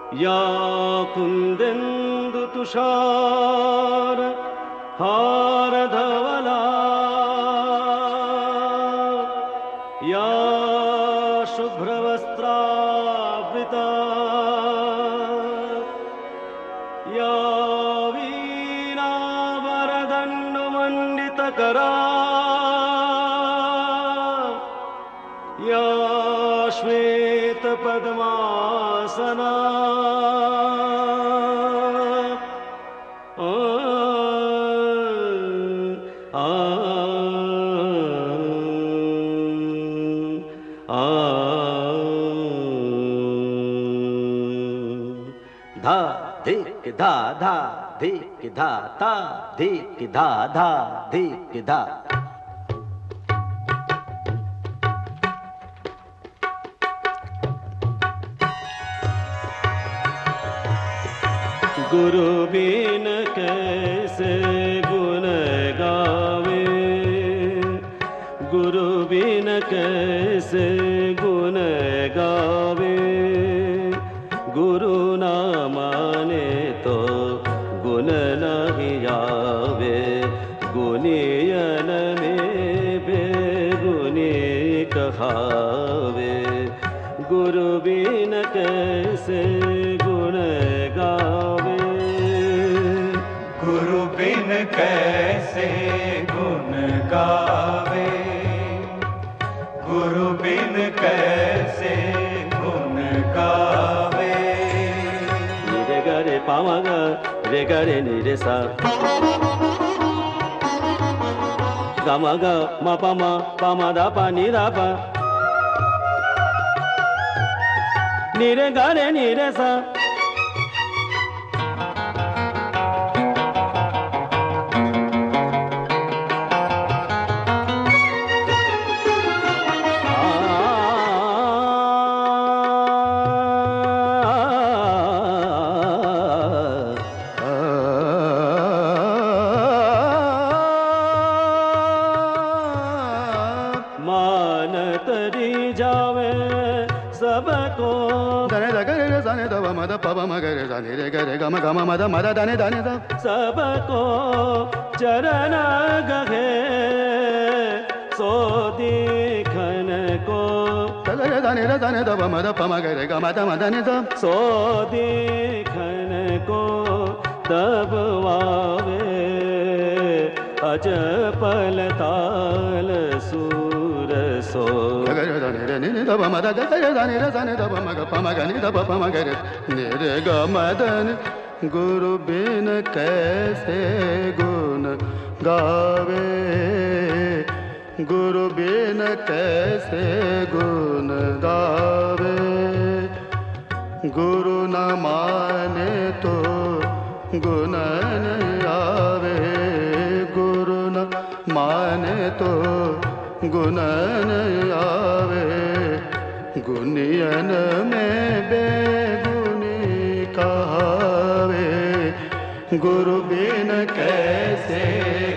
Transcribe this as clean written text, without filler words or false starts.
या कुंदेन्दु तुषार हार धवला या शुभ्रवस्त्रावृता या वीणावरदण्डमण्डितकरा या श्वेतपद्मासना धा धिक धा धा धिक धा ता धिक धा धा धिक धा। गुरु बिन कैसे गुण गावे, गुरु बिन कैसे गुण गावे। गुरु ना माने तो गुण नहीं आवे। गुनियन में बेगुनी कहावे। गुरु बिन कैसे गुण गावे। गुरु बिन कैसे गुण गावे। गुरु बिन कैसे गुण गावे। निरे गरे पावा ग रे गरे निरे सा गामा ग मा पा दा पा नी दा पा निरे गरे निरे सा। मान तरी जावे सबको धने द गरे रे जाने द म द प ब म गरे जाने रे गरे ग म म द दाने दाने द सबको चरण गहे सो देखन को गरे जाने रे जाने द म द प म गरे ग म दाने द सो देखन को तब वावे अजपल ताल सूर सो। गरे जाने रे नि द म द गरे जाने रे जाने द म ग प म ग नि द प म गरे नि रे ग म द नि। गुरु बिन कैसे गुण गावे। गुरु बिन कैसे गुण गावे। गुरु न माने तो गुण नहीं आवे। गुरु न माने तो गुण नहीं आवे। गुनियन में बेगुनी कहावे। गुरु बिन कैसे